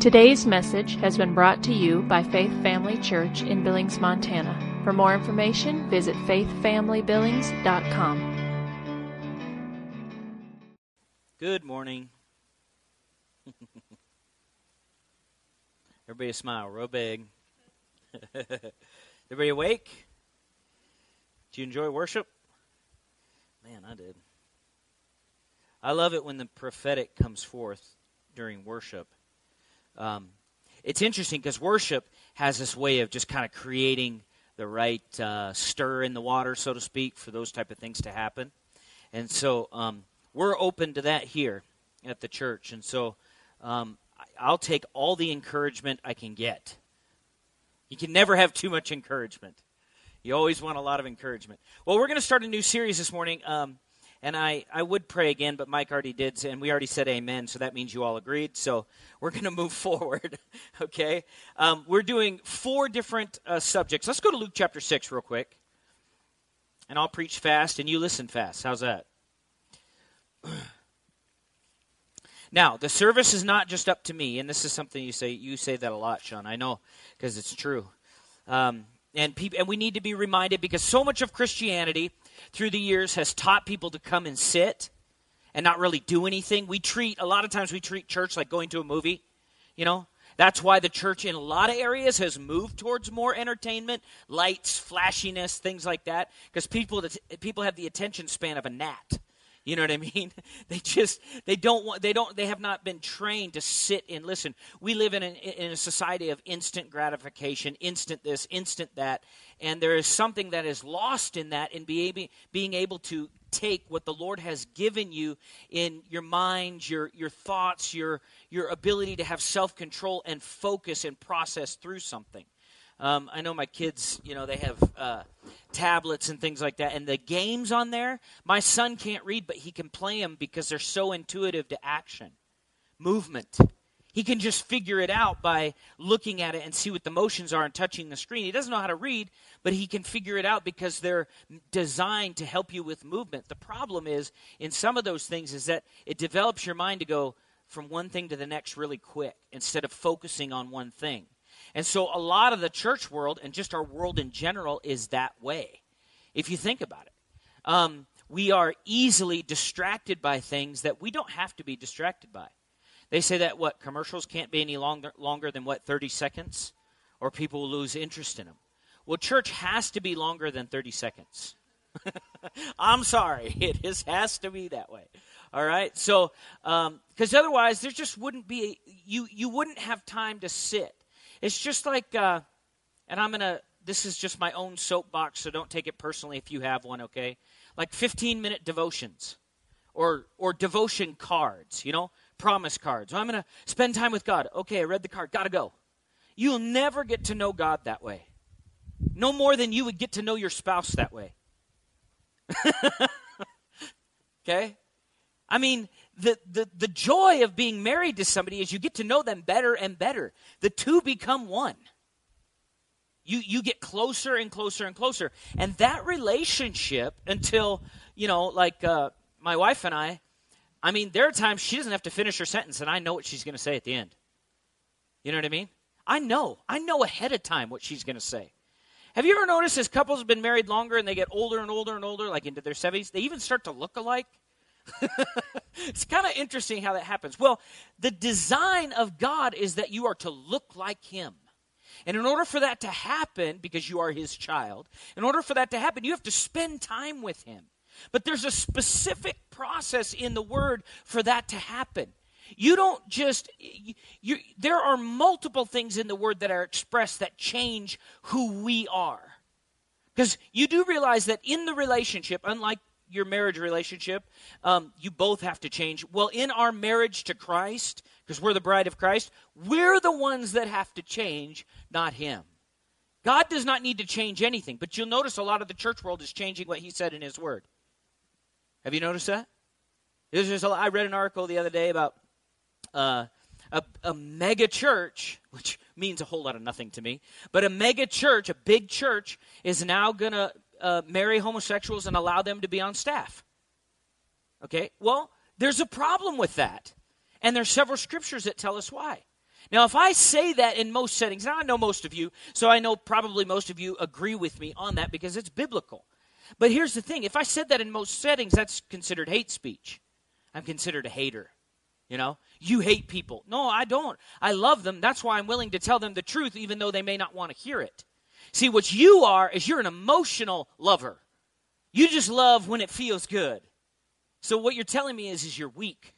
Today's message has been brought to you by Faith Family Church in Billings, Montana. For more information, visit faithfamilybillings.com. Good morning. Everybody smile real big. Everybody awake? Did you enjoy worship? Man, I did. I love it when the prophetic comes forth during worship. It's interesting because worship has this way of just kind of creating the right stir in the water, so to speak, for those type of things to happen. And so we're open to that here at the church. And so I'll take all the encouragement I can get. You can never have too much encouragement. You always want a lot of encouragement. Well, we're going to start a new series this morning. And I would pray again, but Mike already did, and we already said amen, so that means you all agreed. So we're going to move forward, okay? We're doing 4 different subjects. Let's go to Luke chapter 6 real quick. And I'll preach fast, and you listen fast. How's that? Now, the service is not just up to me, and this is something you say that a lot, Sean. I know, because it's true. And we need to be reminded, because so much of Christianity through the years has taught people to come and sit and not really do anything. A lot of times we treat church like going to a movie, you know. That's why the church in a lot of areas has moved towards more entertainment, lights, flashiness, things like that, because people have the attention span of a gnat. You know what I mean? They have not been trained to sit and listen. We live in a society of instant gratification, instant this, instant that, and there is something that is lost in that, in being able to take what the Lord has given you in your mind, your thoughts, your ability to have self-control and focus and process through something. I know my kids, they have tablets and things like that, and the games on there, my son can't read, but he can play them because they're so intuitive to action, movement. He can just figure it out by looking at it and see what the motions are and touching the screen. He doesn't know how to read, but he can figure it out because they're designed to help you with movement. The problem is, in some of those things, is that it develops your mind to go from one thing to the next really quick instead of focusing on one thing. And so a lot of the church world and just our world in general is that way, if you think about it. We are easily distracted by things that we don't have to be distracted by. They say that, commercials can't be any longer than, 30 seconds? Or people will lose interest in them. Well, church has to be longer than 30 seconds. I'm sorry. It has to be that way. All right? So, because otherwise there just wouldn't be, you wouldn't have time to sit. It's just like, this is just my own soapbox, so don't take it personally if you have one, okay? Like 15-minute devotions or devotion cards, promise cards. Well, I'm going to spend time with God. Okay, I read the card. Got to go. You'll never get to know God that way. No more than you would get to know your spouse that way. Okay? I mean, the joy of being married to somebody is you get to know them better and better. The two become one. You get closer and closer and closer. And that relationship until, my wife and I mean, there are times she doesn't have to finish her sentence and I know what she's going to say at the end. You know what I mean? I know ahead of time what she's going to say. Have you ever noticed as couples have been married longer and they get older and older and older, like into their 70s, they even start to look alike? It's kind of interesting how that happens. Well, the design of God is that you are to look like Him. And in order for that to happen, because you are His child, in order for that to happen, you have to spend time with Him. But there's a specific process in the Word for that to happen. You don't just, there are multiple things in the Word that are expressed that change who we are. Because you do realize that in the relationship, unlike your marriage relationship, you both have to change. Well, in our marriage to Christ, because we're the bride of Christ, we're the ones that have to change, not Him. God does not need to change anything, but you'll notice a lot of the church world is changing what He said in His Word. Have you noticed that? I read an article the other day about a mega church, which means a whole lot of nothing to me, but a mega church, a big church, is now going to marry homosexuals and allow them to be on staff. Okay, well, there's a problem with that. And there's several scriptures that tell us why. Now, if I say that in most settings, now I know most of you, so I know probably most of you agree with me on that because it's biblical. But here's the thing. If I said that in most settings, that's considered hate speech. I'm considered a hater. You know, you hate people. No, I don't. I love them. That's why I'm willing to tell them the truth, even though they may not want to hear it. See, what you are is you're an emotional lover. You just love when it feels good. So what you're telling me is you're weak.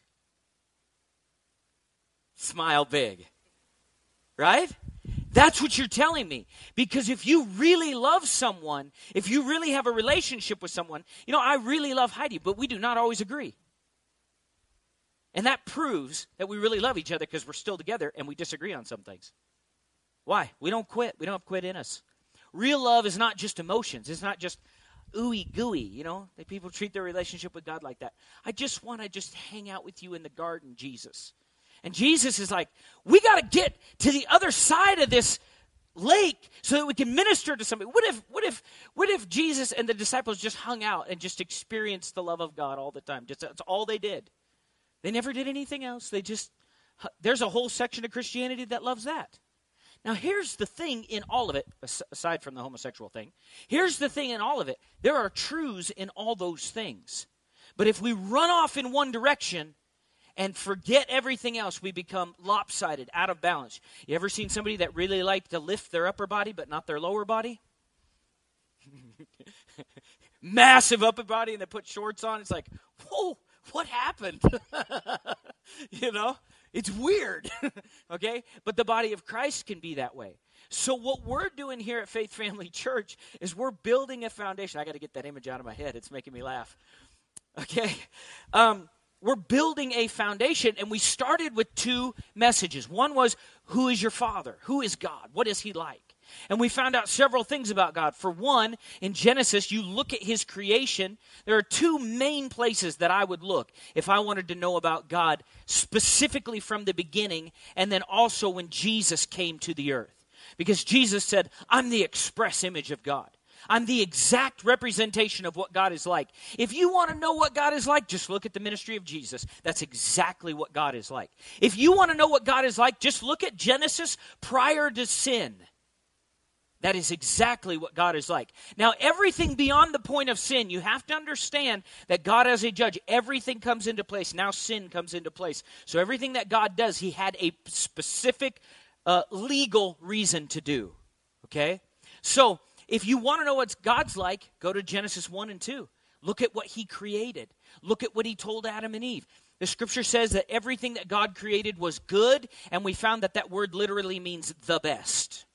Smile big. Right? That's what you're telling me. Because if you really love someone, if you really have a relationship with someone, you know, I really love Heidi, but we do not always agree. And that proves that we really love each other because we're still together and we disagree on some things. Why? We don't quit. We don't have quit in us. Real love is not just emotions. It's not just ooey gooey, you know. People treat their relationship with God like that. I just want to just hang out with you in the garden, Jesus. And Jesus is like, we got to get to the other side of this lake so that we can minister to somebody. What if Jesus and the disciples just hung out and just experienced the love of God all the time? That's all they did. They never did anything else. There's a whole section of Christianity that loves that. Now, here's the thing in all of it, aside from the homosexual thing. Here's the thing in all of it. There are truths in all those things. But if we run off in one direction and forget everything else, we become lopsided, out of balance. You ever seen somebody that really liked to lift their upper body but not their lower body? Massive upper body, and they put shorts on. It's like, whoa, what happened? You know? It's weird, okay? But the body of Christ can be that way. So what we're doing here at Faith Family Church is we're building a foundation. I got to get that image out of my head. It's making me laugh. Okay? We're building a foundation, and we started with two messages. One was, who is your Father? Who is God? What is he like? And we found out several things about God. For one, in Genesis, you look at his creation. There are two main places that I would look if I wanted to know about God, specifically from the beginning, and then also when Jesus came to the earth. Because Jesus said, I'm the express image of God. I'm the exact representation of what God is like. If you want to know what God is like, just look at the ministry of Jesus. That's exactly what God is like. If you want to know what God is like, just look at Genesis prior to sin. That is exactly what God is like. Now, everything beyond the point of sin, you have to understand that God as a judge, everything comes into place. Now sin comes into place. So everything that God does, he had a specific legal reason to do. Okay? So if you want to know what God's like, go to Genesis 1 and 2. Look at what he created. Look at what he told Adam and Eve. The scripture says that everything that God created was good, and we found that that word literally means the best.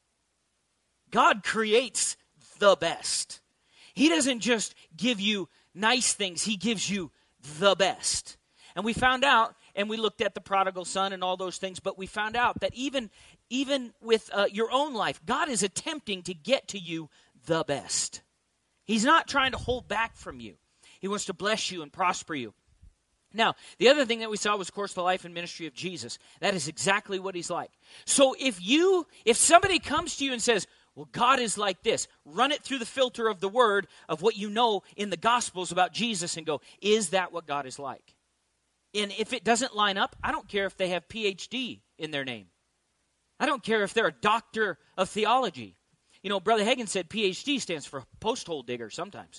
God creates the best. He doesn't just give you nice things. He gives you the best. And we found out, and we looked at the prodigal son and all those things, but we found out that even with your own life, God is attempting to get to you the best. He's not trying to hold back from you. He wants to bless you and prosper you. Now, the other thing that we saw was, of course, the life and ministry of Jesus. That is exactly what he's like. So if somebody comes to you and says, well, God is like this, run it through the filter of the word of what you know in the Gospels about Jesus and go, is that what God is like? And if it doesn't line up, I don't care if they have PhD in their name. I don't care if they're a doctor of theology. You know, Brother Hagin said PhD stands for post-hole digger sometimes.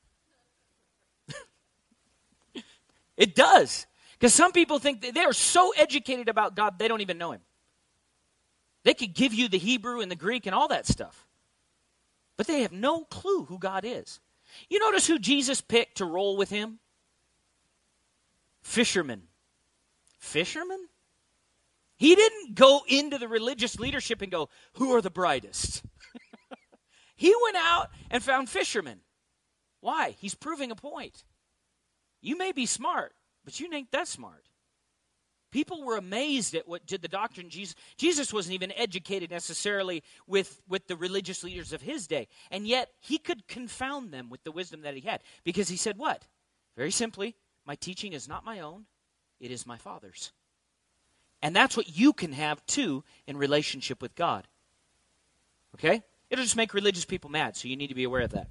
It does. Because some people think that they are so educated about God, they don't even know him. They could give you the Hebrew and the Greek and all that stuff. But they have no clue who God is. You notice who Jesus picked to roll with him? Fishermen. Fishermen? He didn't go into the religious leadership and go, who are the brightest? He went out and found fishermen. Why? He's proving a point. You may be smart, but you ain't that smart. People were amazed at what did the doctrine. Jesus wasn't even educated necessarily with the religious leaders of his day. And yet, he could confound them with the wisdom that he had. Because he said what? Very simply, my teaching is not my own, it is my Father's. And that's what you can have, too, in relationship with God. Okay? It'll just make religious people mad, so you need to be aware of that.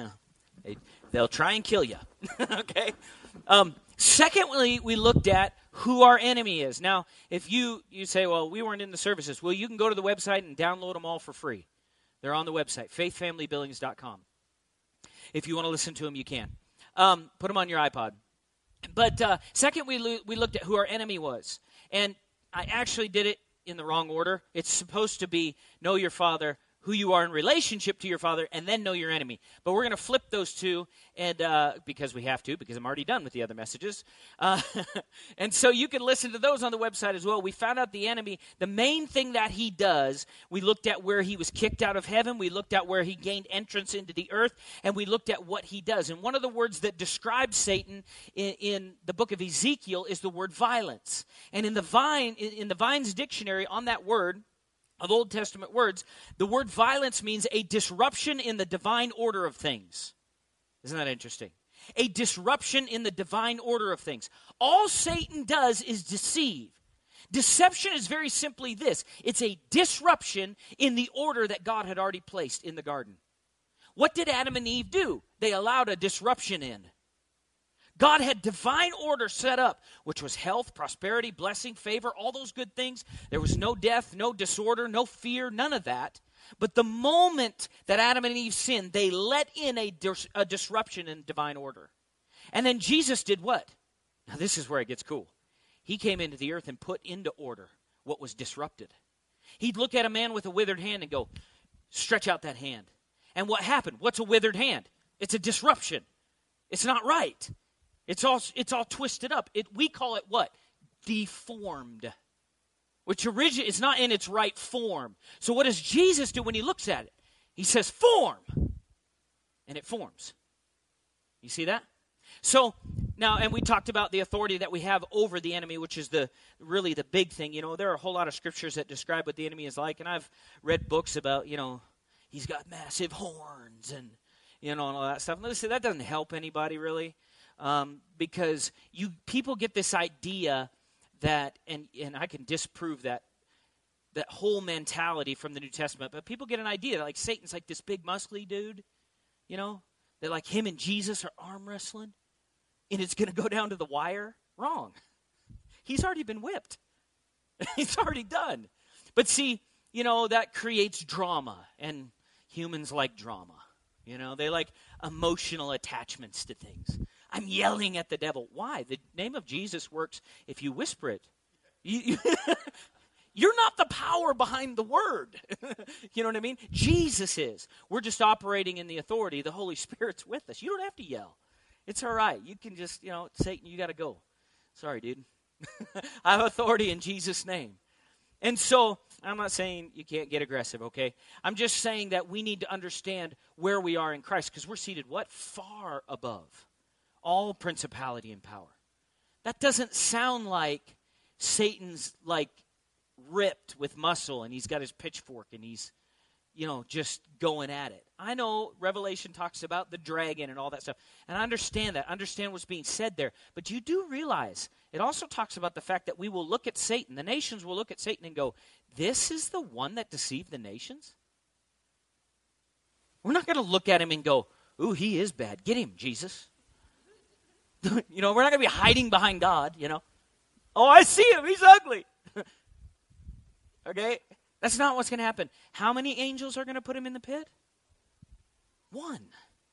They'll try and kill you. Okay? Secondly, we looked at who our enemy is. Now, if you say, well, we weren't in the services, well, you can go to the website and download them all for free. They're on the website, faithfamilybillings.com. If you want to listen to them, you can. Put them on your iPod. But second, we looked at who our enemy was. And I actually did it in the wrong order. It's supposed to be know your father, who you are in relationship to your father, and then know your enemy. But we're going to flip those two, and because we have to, because I'm already done with the other messages. And so you can listen to those on the website as well. We found out the enemy, the main thing that he does, we looked at where he was kicked out of heaven, we looked at where he gained entrance into the earth, and we looked at what he does. And one of the words that describes Satan in the book of Ezekiel is the word violence. And in the Vine's dictionary on that word, of Old Testament words, the word violence means a disruption in the divine order of things. Isn't that interesting? A disruption in the divine order of things. All Satan does is deceive. Deception is very simply this. It's a disruption in the order that God had already placed in the garden. What did Adam and Eve do? They allowed a disruption in. God had divine order set up, which was health, prosperity, blessing, favor, all those good things. There was no death, no disorder, no fear, none of that. But the moment that Adam and Eve sinned, they let in a disruption in divine order. And then Jesus did what? Now this is where it gets cool. He came into the earth and put into order what was disrupted. He'd look at a man with a withered hand and go, stretch out that hand. And what happened? What's a withered hand? It's a disruption. It's not right. It's all twisted up. We call it what? Deformed. Which it's not in its right form. So what does Jesus do when he looks at it? He says, form. And it forms. You see that? So now, and we talked about the authority that we have over the enemy, which is really the big thing. You know, there are a whole lot of scriptures that describe what the enemy is like. And I've read books about, he's got massive horns and, and all that stuff. And listen, that doesn't help anybody really. Because people get this idea that, and I can disprove that whole mentality from the New Testament, but people get an idea that like Satan's like this big muscly dude, that like him and Jesus are arm wrestling, and it's going to go down to the wire. Wrong. He's already been whipped. He's already done. But see, that creates drama, and humans like drama. They like emotional attachments to things. I'm yelling at the devil. Why? The name of Jesus works if you whisper it. You're not the power behind the word. You know what I mean? Jesus is. We're just operating in the authority. The Holy Spirit's with us. You don't have to yell. It's all right. You can just, Satan, you got to go. Sorry, dude. I have authority in Jesus' name. And so, I'm not saying you can't get aggressive, okay? I'm just saying that we need to understand where we are in Christ, because we're seated what? Far above all principality and power. That doesn't sound like Satan's like ripped with muscle and he's got his pitchfork and he's, just going at it. I know Revelation talks about the dragon and all that stuff, and I understand that. I understand what's being said there. But you do realize it also talks about the fact that we will look at Satan. The nations will look at Satan and go, this is the one that deceived the nations? We're not going to look at him and go, ooh, he is bad. Get him, Jesus. We're not going to be hiding behind God, Oh, I see him. He's ugly. Okay? That's not what's going to happen. How many angels are going to put him in the pit? One.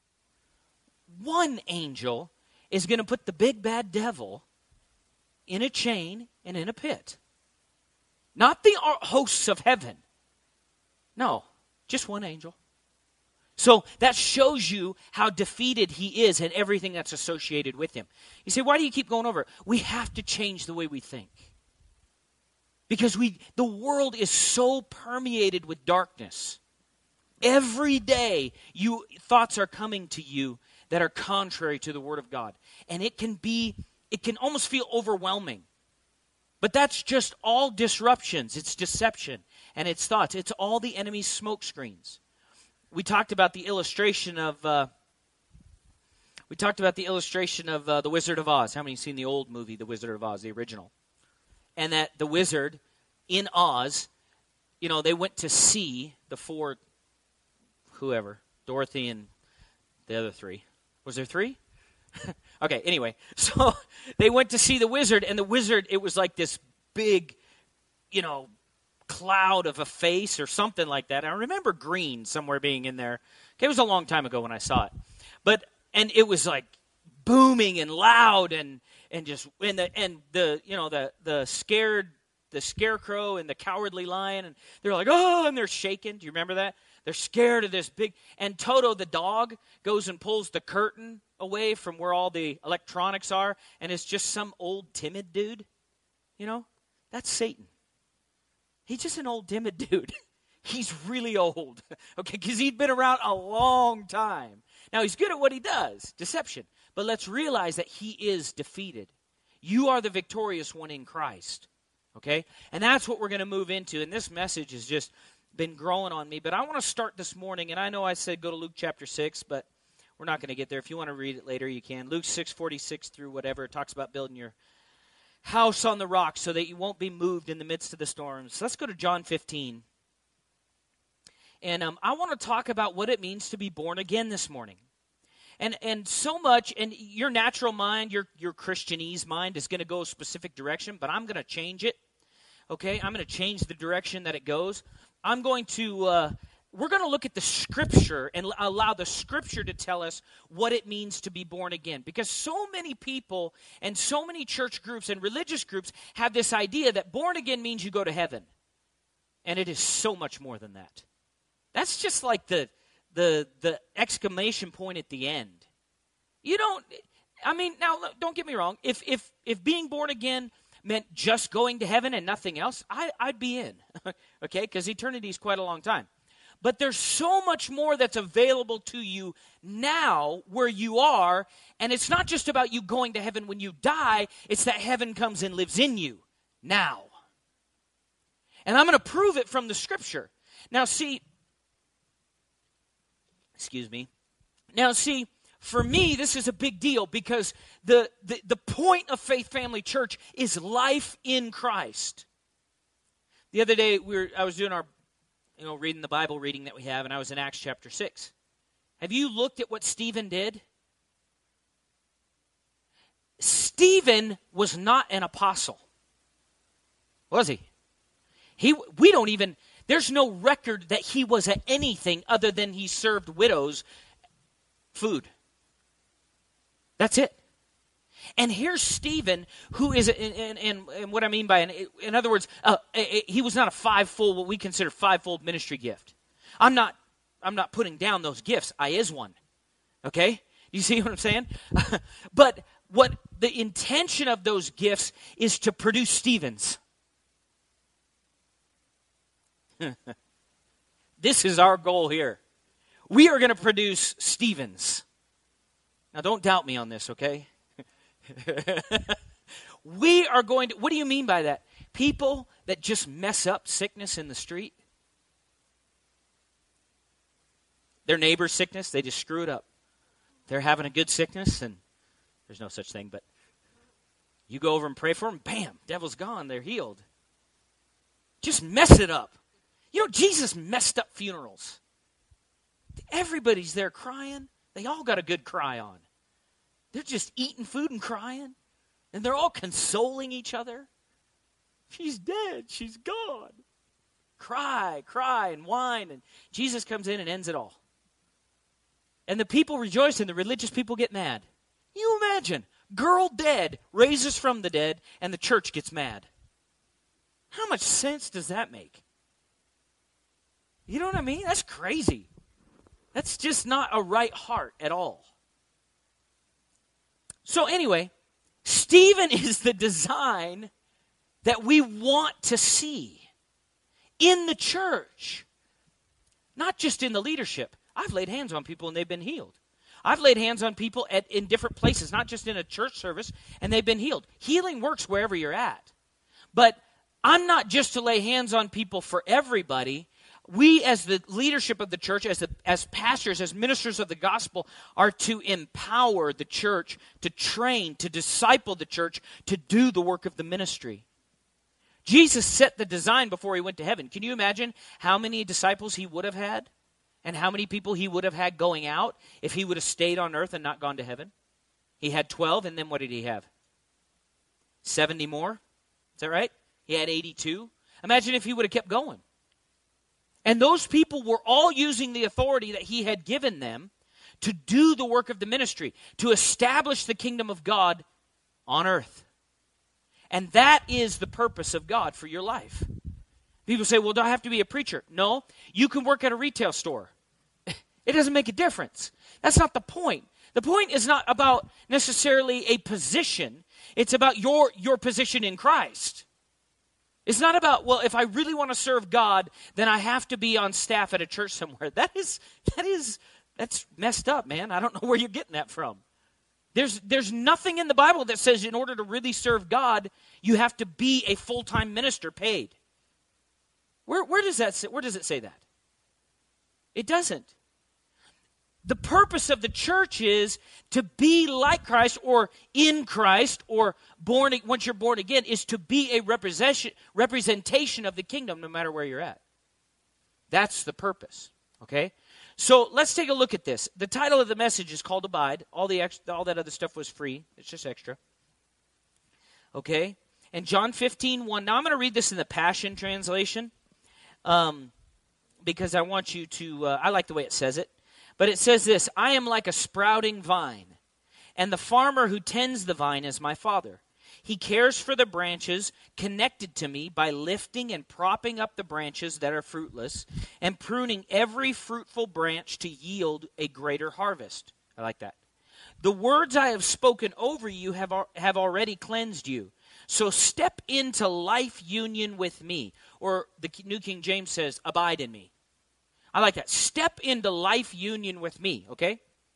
One angel is going to put the big bad devil in a chain and in a pit. Not the hosts of heaven. No, just one angel. So that shows you how defeated he is and everything that's associated with him. You say, why do you keep going over it? We have to change the way we think. Because the world is so permeated with darkness. Every day, thoughts are coming to you that are contrary to the Word of God. And it can almost feel overwhelming. But that's just all disruptions. It's deception. And it's thoughts. It's all the enemy's smoke screens. We talked about the illustration of The Wizard of Oz. How many have seen the old movie, The Wizard of Oz, the original? And that the wizard in Oz, they went to see the four, whoever, Dorothy and the other three. Was there three? Okay, anyway, so they went to see the wizard, and the wizard, it was like this big, cloud of a face or something like that. I remember green somewhere being in there. Okay, it was a long time ago when I saw it. And it was like booming and loud and the scarecrow and the cowardly lion, and they're like, oh, and they're shaking. Do you remember that? They're scared of this big, and Toto the dog goes and pulls the curtain away from where all the electronics are, and it's just some old timid dude. That's Satan. He's just an old timid dude. He's really old, okay, because he'd been around a long time. Now, he's good at what he does, deception, but let's realize that he is defeated. You are the victorious one in Christ, okay? And that's what we're going to move into, and this message has just been growing on me, but I want to start this morning, and I know I said go to Luke chapter 6, but we're not going to get there. If you want to read it later, you can. Luke 6:46 through whatever, it talks about building your house on the rock so that you won't be moved in the midst of the storms. So let's go to John 15. And I want to talk about what it means to be born again this morning. And so much, and your natural mind, your Christianese mind is going to go a specific direction, but I'm going to change it, okay? I'm going to change the direction that it goes. I'm going to, we're going to look at the Scripture and allow the Scripture to tell us what it means to be born again. Because so many people and so many church groups and religious groups have this idea that born again means you go to heaven. And it is so much more than that. That's just like the exclamation point at the end. Now don't get me wrong. If being born again meant just going to heaven and nothing else, I'd be in, okay? Because eternity is quite a long time. But there's so much more that's available to you now where you are, and it's not just about you going to heaven when you die, it's that heaven comes and lives in you now. And I'm going to prove it from the Scripture. Now see, for me, this is a big deal because the point of Faith Family Church is life in Christ. The other day, I was doing our, reading the Bible reading that we have, and I was in Acts chapter 6. Have you looked at what Stephen did? Stephen was not an apostle, was he? There's no record that he was at anything other than he served widows food. That's it. And here's Stephen, who is, and what I mean by, in other words, he was not a what we consider fivefold ministry gift. I'm not putting down those gifts. I is one. Okay? You see what I'm saying? But what the intention of those gifts is to produce Stephens. This is our goal here. We are going to produce Stephens. Now, don't doubt me on this, okay? We are going to, what do you mean by that? People that just mess up sickness in the street? Their neighbor's sickness, they just screw it up. They're having a good sickness, and there's no such thing, but you go over and pray for them, bam, devil's gone, they're healed. Just mess it up. Jesus messed up funerals. Everybody's there crying. They all got a good cry on. They're just eating food and crying. And they're all consoling each other. She's dead. She's gone. Cry, and whine. And Jesus comes in and ends it all. And the people rejoice and the religious people get mad. You imagine, girl dead, raises from the dead, and the church gets mad. How much sense does that make? You know what I mean? That's crazy. That's just not a right heart at all. So anyway, Stephen is the design that we want to see in the church. Not just in the leadership. I've laid hands on people and they've been healed. I've laid hands on people in different places, not just in a church service, and they've been healed. Healing works wherever you're at. But I'm not just to lay hands on people for everybody. We, as the leadership of the church, as pastors, as ministers of the gospel, are to empower the church, to train, to disciple the church, to do the work of the ministry. Jesus set the design before he went to heaven. Can you imagine how many disciples he would have had? And how many people he would have had going out if he would have stayed on earth and not gone to heaven? He had 12, and then what did he have? 70 more? Is that right? He had 82. Imagine if he would have kept going. And those people were all using the authority that he had given them to do the work of the ministry, to establish the kingdom of God on earth. And that is the purpose of God for your life. People say, well, do I have to be a preacher? No, you can work at a retail store. It doesn't make a difference. That's not the point. The point is not about necessarily a position. It's about your position in Christ. It's not about, well, if I really want to serve God, then I have to be on staff at a church somewhere. That's messed up, man. I don't know where you're getting that from. There's nothing in the Bible that says in order to really serve God, you have to be a full-time minister paid. Where does it say that? It doesn't. The purpose of the church is to be like Christ or in Christ or once you're born again, is to be a representation of the kingdom no matter where you're at. That's the purpose, okay? So let's take a look at this. The title of the message is called Abide. All that other stuff was free. It's just extra. Okay? And John 15:1. Now I'm going to read this in the Passion Translation because I want you to, I like the way it says it. But it says this, I am like a sprouting vine, and the farmer who tends the vine is my Father. He cares for the branches connected to me by lifting and propping up the branches that are fruitless and pruning every fruitful branch to yield a greater harvest. I like that. The words I have spoken over you have already cleansed you. So step into life union with me. Or the New King James says, abide in me. I like that. Step into life union with me, okay?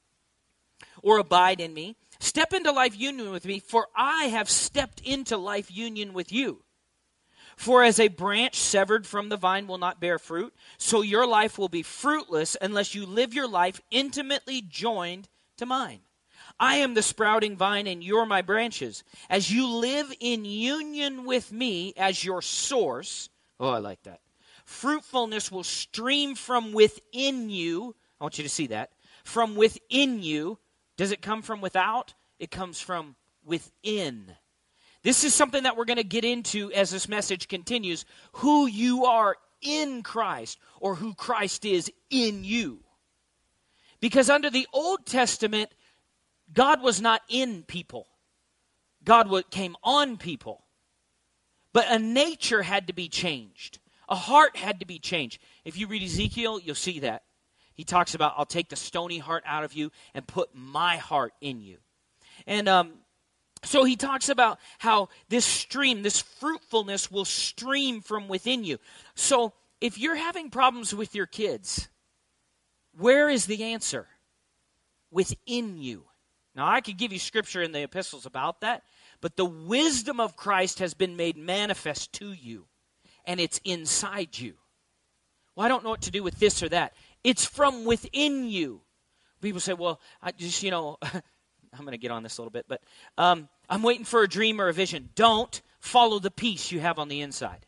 Or abide in me. Step into life union with me, for I have stepped into life union with you. For as a branch severed from the vine will not bear fruit, so your life will be fruitless unless you live your life intimately joined to mine. I am the sprouting vine, and you're my branches. As you live in union with me as your source, oh, I like that. Fruitfulness will stream from within you. I want you to see that. From within you. Does it come from without? It comes from within. This is something that we're going to get into as this message continues. Who you are in Christ, or who Christ is in you. Because under the Old Testament, God was not in people. God came on people. But a nature had to be changed. A heart had to be changed. If you read Ezekiel, you'll see that. He talks about, I'll take the stony heart out of you and put my heart in you. And so he talks about how this stream, this fruitfulness will stream from within you. So if you're having problems with your kids, where is the answer? Within you. Now, I could give you scripture in the epistles about that, but the wisdom of Christ has been made manifest to you. And it's inside you. Well, I don't know what to do with this or that. It's from within you. People say, well, I just, I'm going to get on this a little bit, but I'm waiting for a dream or a vision. Don't follow the peace you have on the inside.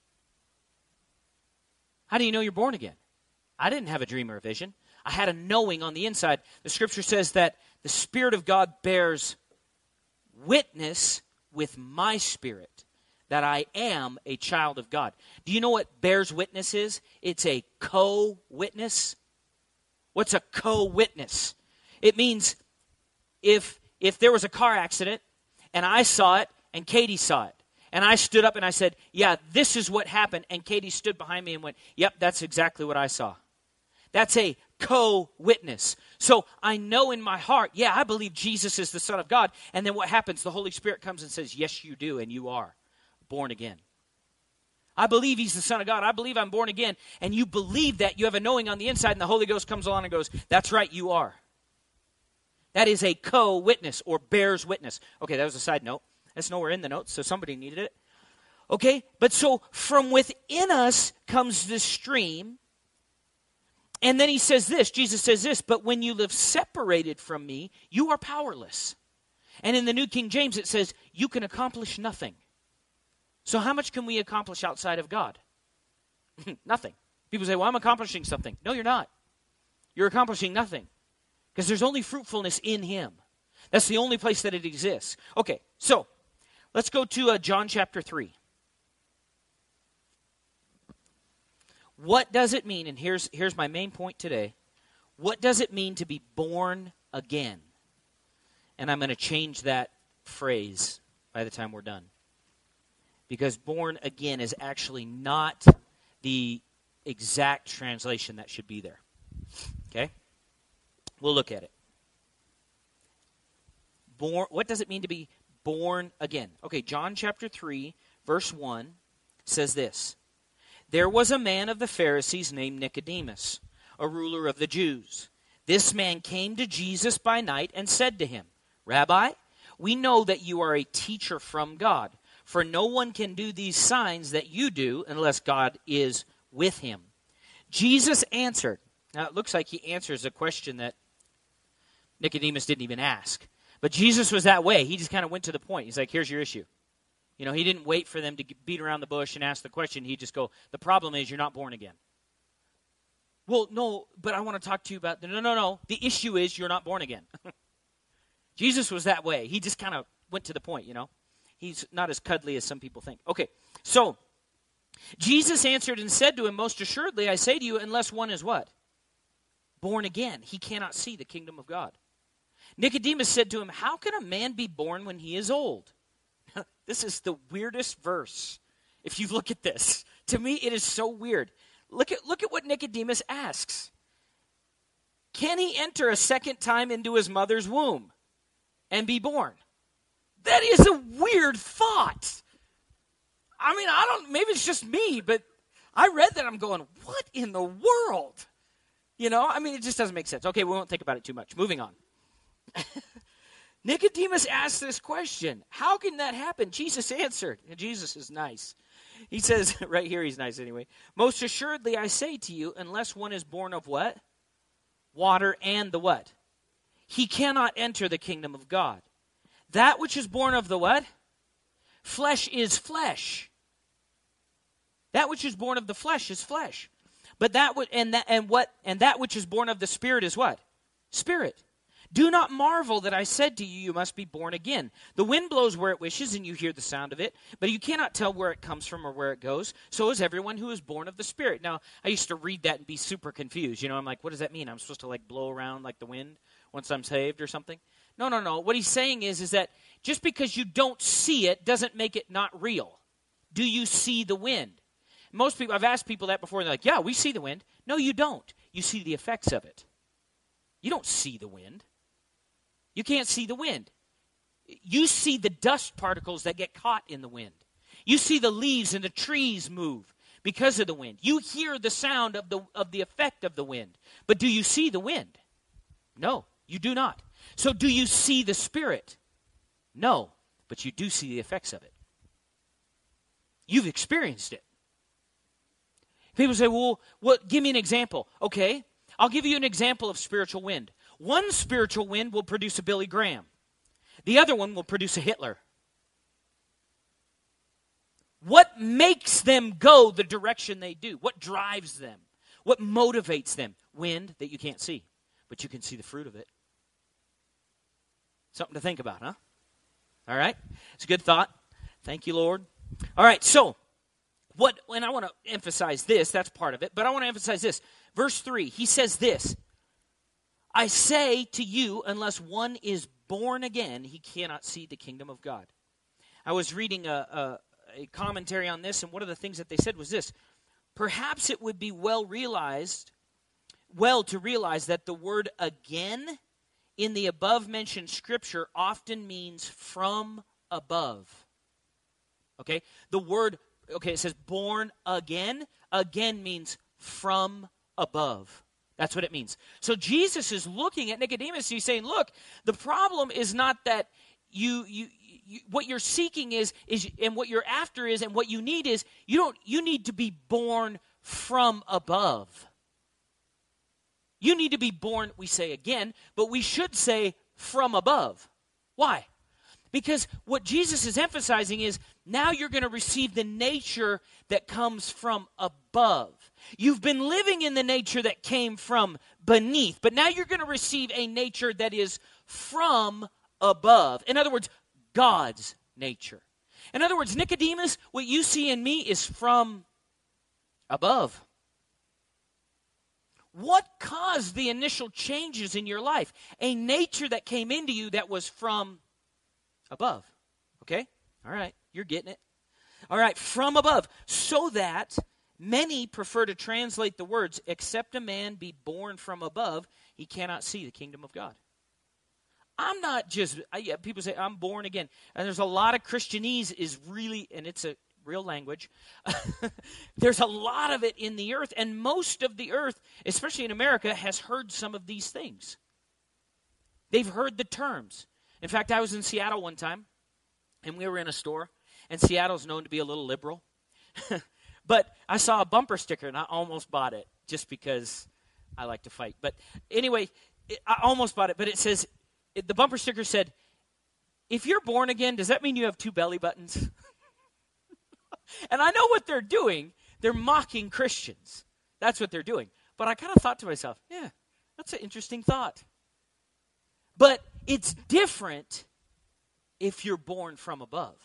How do you know you're born again? I didn't have a dream or a vision. I had a knowing on the inside. The scripture says that the Spirit of God bears witness with my spirit that I am a child of God. Do you know what bears witness is? It's a co-witness. What's a co-witness? It means if there was a car accident and I saw it and Katie saw it, and I stood up and I said, yeah, this is what happened, and Katie stood behind me and went, yep, that's exactly what I saw. That's a co-witness. So I know in my heart, yeah, I believe Jesus is the Son of God, and then what happens? The Holy Spirit comes and says, yes, you do, and you are born again. I believe he's the Son of God. I believe I'm born again. And you believe that. You have a knowing on the inside, and the Holy Ghost comes along and goes, that's right, you are. That is a co-witness or bears witness. Okay, that was a side note. That's nowhere in the notes, so somebody needed it. Okay, but so from within us comes this stream. And then he says this, Jesus says this, but when you live separated from me, you are powerless. And in the New King James it says, you can accomplish nothing. So how much can we accomplish outside of God? Nothing. People say, well, I'm accomplishing something. No, you're not. You're accomplishing nothing. Because there's only fruitfulness in him. That's the only place that it exists. Okay, so let's go to John chapter 3. What does it mean, and here's my main point today, what does it mean to be born again? And I'm going to change that phrase by the time we're done. Because born again is actually not the exact translation that should be there. Okay? We'll look at it. What does it mean to be born again? Okay, John chapter 3, verse 1 says this. There was a man of the Pharisees named Nicodemus, a ruler of the Jews. This man came to Jesus by night and said to him, Rabbi, we know that you are a teacher from God, for no one can do these signs that you do unless God is with him. Jesus answered. Now, it looks like he answers a question that Nicodemus didn't even ask. But Jesus was that way. He just kind of went to the point. He's like, here's your issue. You know, he didn't wait for them to beat around the bush and ask the question. He'd just go, the problem is you're not born again. Well, no, but I want to talk to you about, no. The issue is you're not born again. Jesus was that way. He just kind of went to the point, you know. He's not as cuddly as some people think. Okay, so Jesus answered and said to him, most assuredly, I say to you, unless one is what? Born again, he cannot see the kingdom of God. Nicodemus said to him, how can a man be born when he is old? This is the weirdest verse. If you look at this, to me it is so weird. Look at what Nicodemus asks. Can he enter a second time into his mother's womb and be born? That is a weird thought. I mean, maybe it's just me, but I read that, I'm going, what in the world? You know, I mean, it just doesn't make sense. Okay, we won't think about it too much. Moving on. Nicodemus asked this question. How can that happen? Jesus answered. And Jesus is nice. He says, right here he's nice anyway. Most assuredly I say to you, unless one is born of what? Water and the what? He cannot enter the kingdom of God. That which is born of the what? Flesh is flesh. That which is born of the flesh is flesh. But that which is born of the Spirit is what? Spirit. Do not marvel that I said to you, you must be born again. The wind blows where it wishes, and you hear the sound of it, but you cannot tell where it comes from or where it goes. So is everyone who is born of the Spirit. Now, I used to read that and be super confused. You know, I'm like, what does that mean? I'm supposed to like blow around like the wind once I'm saved or something? No. What he's saying is that just because you don't see it doesn't make it not real. Do you see the wind? Most people, I've asked people that before, and they're like, yeah, we see the wind. No, you don't. You see the effects of it. You don't see the wind. You can't see the wind. You see the dust particles that get caught in the wind. You see the leaves and the trees move because of the wind. You hear the sound of the effect of the wind. But do you see the wind? No, you do not. So do you see the Spirit? No, but you do see the effects of it. You've experienced it. People say, well, give me an example. Okay, I'll give you an example of spiritual wind. One spiritual wind will produce a Billy Graham. The other one will produce a Hitler. What makes them go the direction they do? What drives them? What motivates them? Wind that you can't see, but you can see the fruit of it. Something to think about, huh? All right? It's a good thought. Thank you, Lord. All right, so and I want to emphasize this, that's part of it, but I want to emphasize this. Verse 3, he says this, I say to you, unless one is born again, he cannot see the kingdom of God. I was reading a commentary on this, and one of the things that they said was this. Perhaps it would be well to realize that the word again in the above-mentioned scripture often means from above. Okay? The word, it says born again. Again means from above. That's what it means. So Jesus is looking at Nicodemus. He's saying, look, the problem is not that you what you're seeking is and what you're after is and what you need is you need to be born from above. You need to be born, we say again, but we should say from above. Why? Because what Jesus is emphasizing is now you're going to receive the nature that comes from above. You've been living in the nature that came from beneath, but now you're going to receive a nature that is from above. In other words, God's nature. In other words, Nicodemus, what you see in me is from above. What caused the initial changes in your life? A nature that came into you that was from above. Okay? All right. You're getting it. All right. From above. So that many prefer to translate the words, except a man be born from above, he cannot see the kingdom of God. I'm not just, people say, I'm born again. And there's a lot of Christianese is really, and it's a real language. There's a lot of it in the earth, and most of the earth, especially in America, has heard some of these things. They've heard the terms. In fact, I was in Seattle one time, and we were in a store, and Seattle's known to be a little liberal. But I saw a bumper sticker, and I almost bought it, just because I like to fight. But anyway, I almost bought it, but it says, the bumper sticker said, if you're born again, does that mean you have 2 belly buttons? And I know what they're doing. They're mocking Christians. That's what they're doing. But I kind of thought to myself, yeah, that's an interesting thought. But it's different if you're born from above.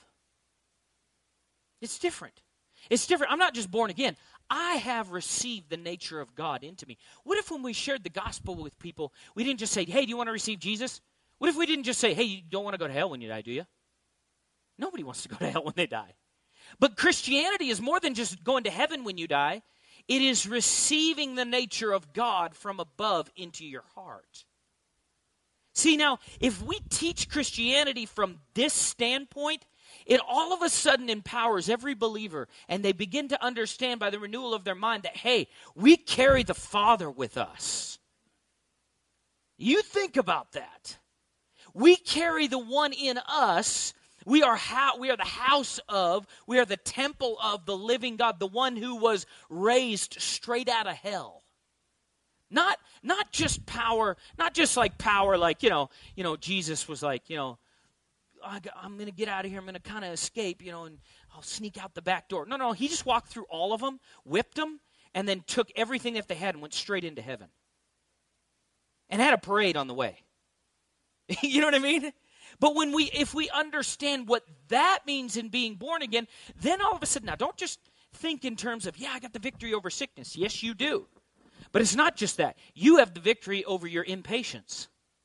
It's different. It's different. I'm not just born again. I have received the nature of God into me. What if when we shared the gospel with people, we didn't just say, hey, do you want to receive Jesus? What if we didn't just say, hey, you don't want to go to hell when you die, do you? Nobody wants to go to hell when they die. But Christianity is more than just going to heaven when you die. It is receiving the nature of God from above into your heart. See, now, if we teach Christianity from this standpoint, it all of a sudden empowers every believer, and they begin to understand by the renewal of their mind that, hey, we carry the Father with us. You think about that. We carry the one in us. We are the house of, we are the temple of the living God, the one who was raised straight out of hell. Not just power, not just like power, like, Jesus was like, I'm going to get out of here, I'm going to kind of escape, and I'll sneak out the back door. No, he just walked through all of them, whipped them, and then took everything that they had and went straight into heaven. And had a parade on the way. You know what I mean? But if we understand what that means in being born again, then all of a sudden, now don't just think in terms of, I got the victory over sickness. Yes, you do. But it's not just that. You have the victory over your impatience.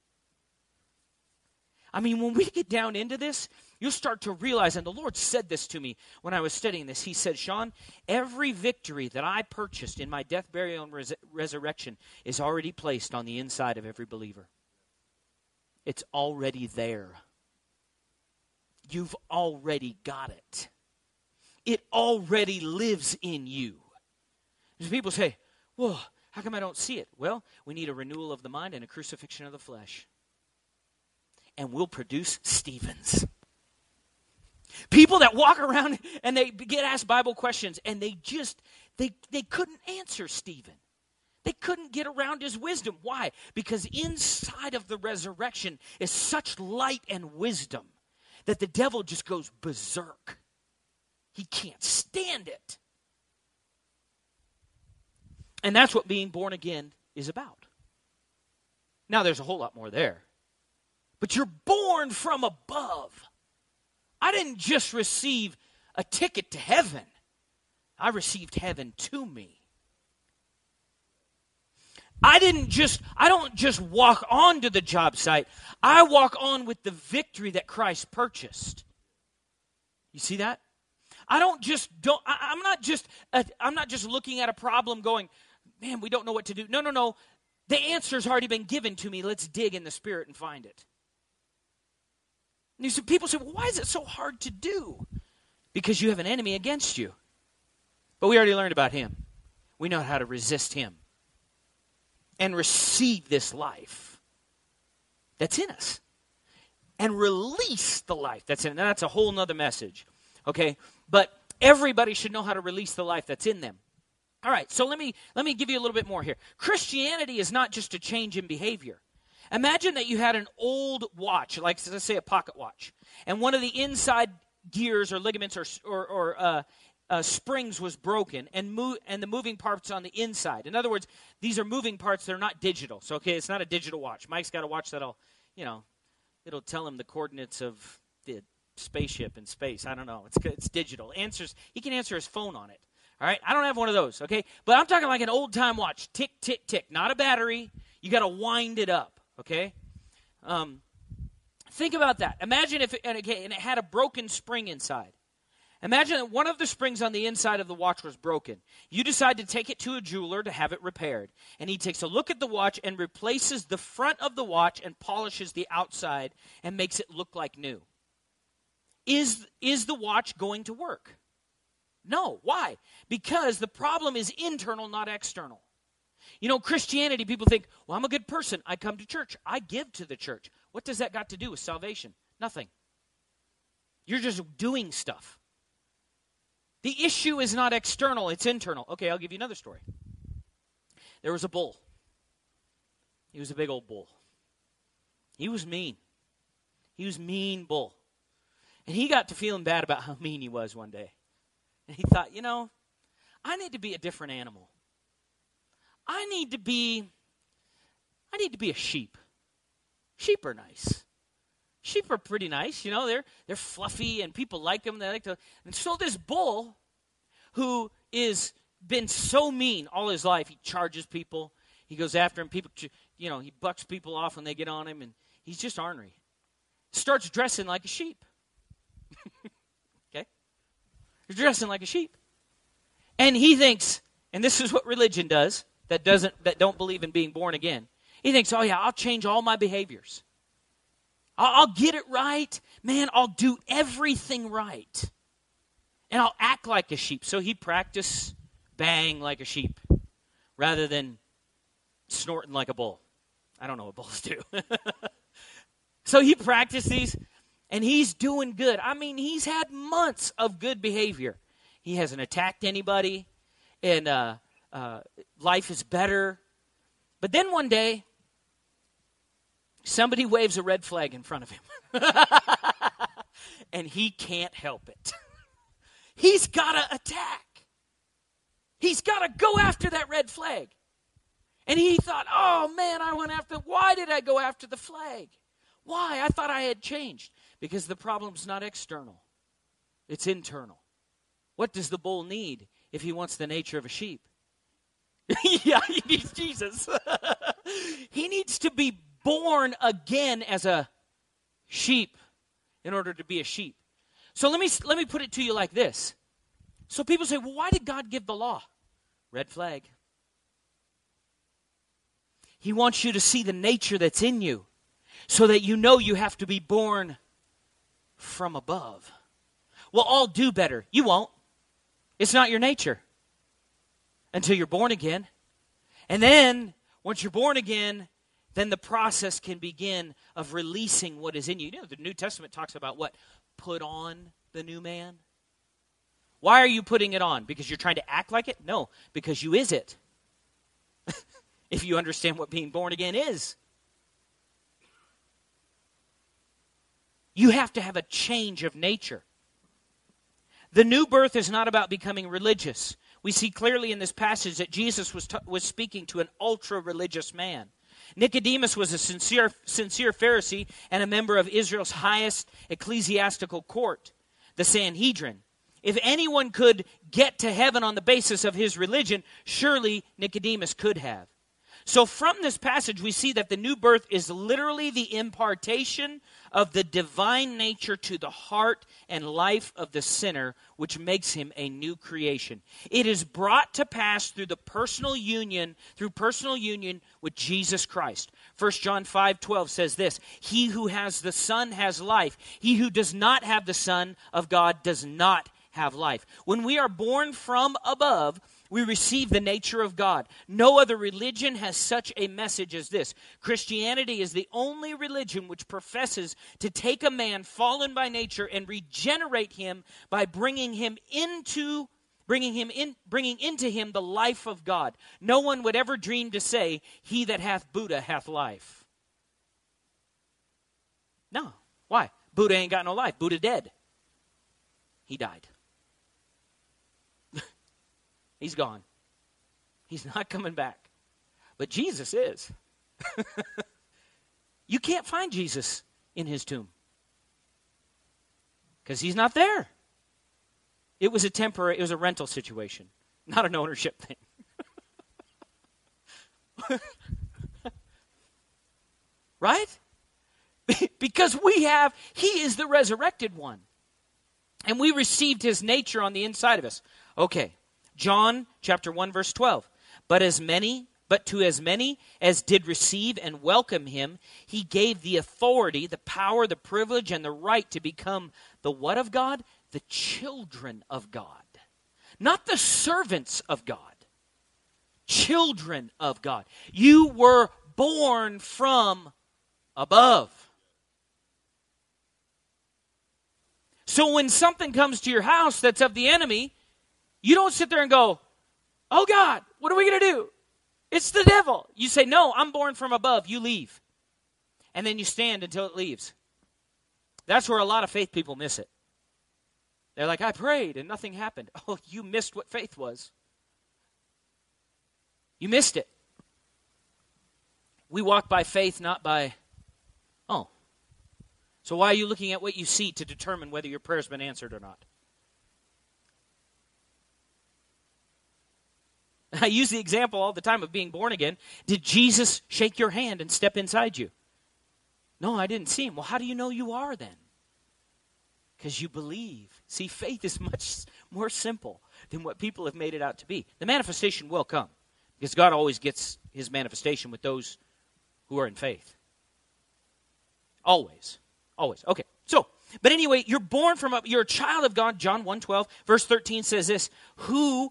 I mean, when we get down into this, you'll start to realize, and the Lord said this to me when I was studying this. He said, Sean, every victory that I purchased in my death, burial, and resurrection is already placed on the inside of every believer. It's already there. You've already got it. It already lives in you. There's people say, well, how come I don't see it? Well, we need a renewal of the mind and a crucifixion of the flesh. And we'll produce Stephens. People that walk around and they get asked Bible questions and they couldn't answer Stephen. They couldn't get around his wisdom. Why? Because inside of the resurrection is such light and wisdom that the devil just goes berserk. He can't stand it. And that's what being born again is about. Now, there's a whole lot more there. But you're born from above. I didn't just receive a ticket to heaven. I received heaven to me. I don't just walk onto the job site. I walk on with the victory that Christ purchased. You see that? I'm not just looking at a problem going, man, we don't know what to do. No. The answer's already been given to me. Let's dig in the Spirit and find it. And people say, well, why is it so hard to do? Because you have an enemy against you. But we already learned about him. We know how to resist him. And receive this life that's in us. And release the life that's in us. Now, that's a whole nother message. Okay? But everybody should know how to release the life that's in them. All right, so let me give you a little bit more here. Christianity is not just a change in behavior. Imagine that you had an old watch, like let's say a pocket watch, and one of the inside gears or ligaments or springs was broken, and the moving parts on the inside. In other words, these are moving parts; they're not digital. So, okay, it's not a digital watch. Mike's got a watch that'll, it'll tell him the coordinates of the spaceship in space. I don't know. It's digital. He can answer his phone on it. All right? I don't have one of those, okay? But I'm talking like an old-time watch. Tick, tick, tick. Not a battery. You got to wind it up, okay? Think about that. Imagine if and it had a broken spring inside. Imagine that one of the springs on the inside of the watch was broken. You decide to take it to a jeweler to have it repaired. And he takes a look at the watch and replaces the front of the watch and polishes the outside and makes it look like new. Is the watch going to work? No. Why? Because the problem is internal, not external. You know, Christianity, people think, well, I'm a good person. I come to church. I give to the church. What does that got to do with salvation? Nothing. You're just doing stuff. The issue is not external, it's internal. Okay, I'll give you another story. There was a bull. He was a big old bull. He was mean. He was mean bull. And he got to feeling bad about how mean he was one day. And he thought, I need to be a different animal. I need to be a sheep. Sheep are nice. Sheep are pretty nice, they're fluffy and people like them. And so this bull, who is been so mean all his life, he charges people, he goes after them. People, he bucks people off when they get on him, and he's just ornery. Starts dressing like a sheep. Okay, he's dressing like a sheep, and he thinks, and this is what religion does that don't believe in being born again. He thinks, oh yeah, I'll change all my behaviors. I'll get it right. Man, I'll do everything right. And I'll act like a sheep. So he practiced baying like a sheep rather than snorting like a bull. I don't know what bulls do. So he practiced these, and he's doing good. I mean, he's had months of good behavior. He hasn't attacked anybody, and life is better. But then one day, somebody waves a red flag in front of him. And he can't help it. He's got to attack. He's got to go after that red flag. And he thought, oh man, why did I go after the flag? Why? I thought I had changed. Because the problem's not external. It's internal. What does the bull need if he wants the nature of a sheep? Yeah, he needs Jesus. He needs to be born again as a sheep in order to be a sheep. So let me put it to you like this. So people say, well, why did God give the law? Red flag. He wants you to see the nature that's in you so that you know you have to be born from above. Well, I'll do better. You won't. It's not your nature until you're born again. And then, once you're born again, then the process can begin of releasing what is in you. The New Testament talks about what? Put on the new man. Why are you putting it on? Because you're trying to act like it? No, because you is it. If you understand what being born again is. You have to have a change of nature. The new birth is not about becoming religious. We see clearly in this passage that Jesus was speaking to an ultra-religious man. Nicodemus was a sincere Pharisee and a member of Israel's highest ecclesiastical court, the Sanhedrin. If anyone could get to heaven on the basis of his religion, surely Nicodemus could have. So from this passage, we see that the new birth is literally the impartation of the divine nature to the heart and life of the sinner, which makes him a new creation. It is brought to pass through personal union with Jesus Christ. 1 John 5:12 says this, he who has the Son has life. He who does not have the Son of God does not have life. When we are born from above, we receive the nature of God. No other religion has such a message as this. Christianity is the only religion which professes to take a man fallen by nature and regenerate him by bringing into him the life of God. No one would ever dream to say, he that hath Buddha hath life. No. Why? Buddha ain't got no life. Buddha dead. He died. He's gone. He's not coming back. But Jesus is. You can't find Jesus in his tomb. Because he's not there. It was a rental situation, not an ownership thing. Right? Because he is the resurrected one. And we received his nature on the inside of us. Okay, John chapter 1, verse 12. But to as many as did receive and welcome him, he gave the authority, the power, the privilege, and the right to become the what of God? The children of God. Not the servants of God. Children of God. You were born from above. So when something comes to your house that's of the enemy, you don't sit there and go, oh God, what are we going to do? It's the devil. You say, no, I'm born from above. You leave. And then you stand until it leaves. That's where a lot of faith people miss it. They're like, I prayed and nothing happened. Oh, you missed what faith was. You missed it. We walk by faith, not by, oh. So why are you looking at what you see to determine whether your prayer's been answered or not? I use the example all the time of being born again. Did Jesus shake your hand and step inside you? No, I didn't see him. Well, how do you know you are then? Because you believe. See, faith is much more simple than what people have made it out to be. The manifestation will come because God always gets his manifestation with those who are in faith. Always. Always. Okay. So, but anyway, you're you're a child of God. John 1:12, verse 13 says this, who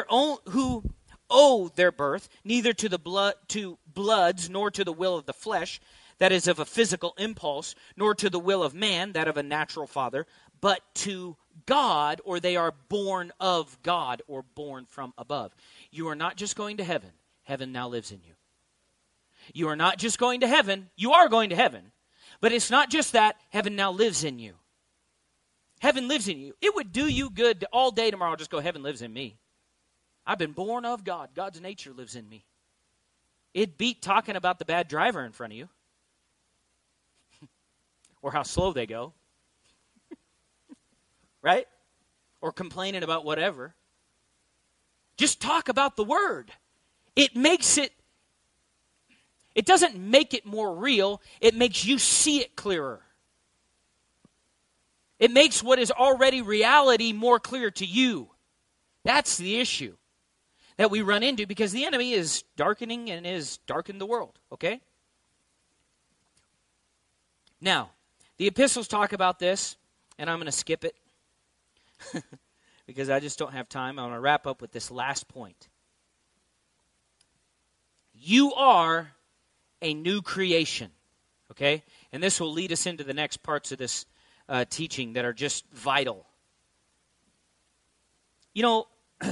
owe their birth neither to bloods nor to the will of the flesh, that is of a physical impulse, nor to the will of man, that of a natural father, but to God, or they are born of God, or born from above. You are not just going to heaven. Heaven now lives in you. You are not just going to heaven. You are going to heaven. But it's not just that. Heaven now lives in you. Heaven lives in you. It would do you good to all day tomorrow just go, heaven lives in me. I've been born of God. God's nature lives in me. It'd beat talking about the bad driver in front of you. Or how slow they go. Right? Or complaining about whatever. Just talk about the Word. It doesn't make it more real. It makes you see it clearer. It makes what is already reality more clear to you. That's the issue that we run into because the enemy is darkening and is darkened the world, okay? Now, the epistles talk about this, and I'm going to skip it because I just don't have time. I want to wrap up with this last point. You are a new creation, okay? And this will lead us into the next parts of this teaching that are just vital. You know,